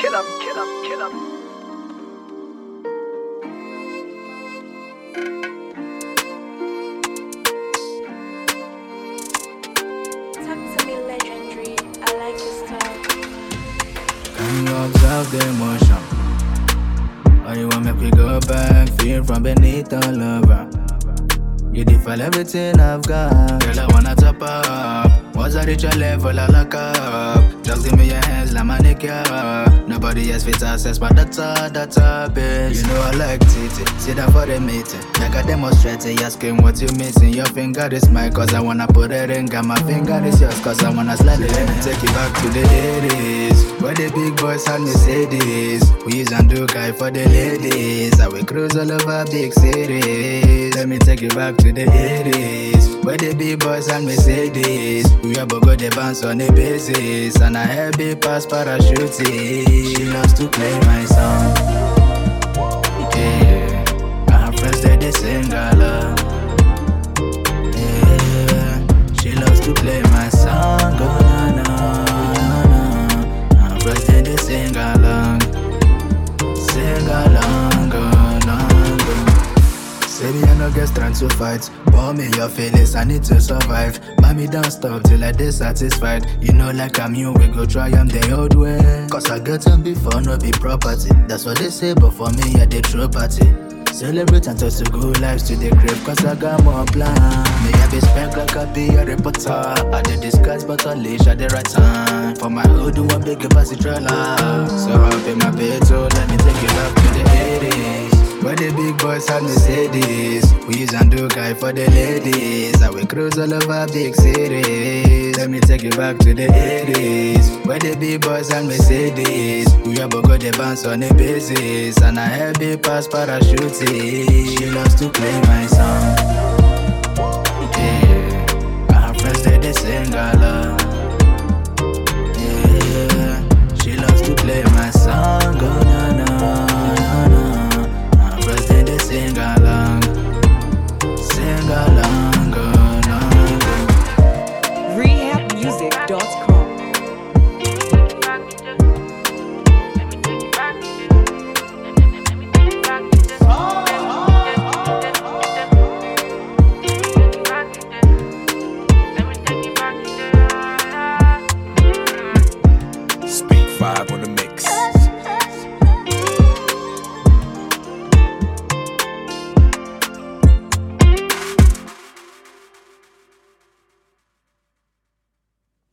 Talk to me legendary, I like your style. Can you observe the emotion? Or you want me to go back, feel from beneath all over? You define everything I've got. Girl, I wanna top up. Once I reach your level, I lock up. Just give me your hands like my nigga. Nobody else fits access my database. You know I like titty, sit down for the meeting. Like I demonstrated, asking what you missing. Your finger is mine, cause I wanna put it in. Got my finger is yours, cause I wanna slide it in. And take you back to the 80s, where the big boys had Mercedes. We use and do guy for the ladies. I will cruise all over big cities. Let me take you back to the 80s, where the big boys and Mercedes. We have go the bounce on the basis, and I have big pass parachuting. She loves to play my song. Yeah, I have friends that they sing along. Yeah, she loves to play my song. Oh, no, no, no. I have friends that they sing along. Sing along, oh, no, no. Say me I no get strength to fight. Pour me your feelings, I need to survive. Mommy don't stop till I dissatisfied. You know like I'm you, we go try am the old way. Cause I get them before no be property. That's what they say, but for me yeah the true party. Celebrate and toast to good lives to the crib, cause I got more plan. May I be spent like I be a reporter. I did disguise but unleash at the right time. For my hood do one big pass it trailer. So I'll pay my pay, so let me take you back to the 80s, where the big boys had Mercedes. We use and do guy for the ladies. I will cruise all over big cities. Let me take you back to the 80s, where the big boys and Mercedes. We have go the bounce on the basis, and I have big pass parachuting. She loves to play my song. Yeah, I have friends that they sing along. Yeah, she loves to play my song. Oh, no, no, no, no. They sing along, oh, no, no. rehabmusic.com. Speak 5 on the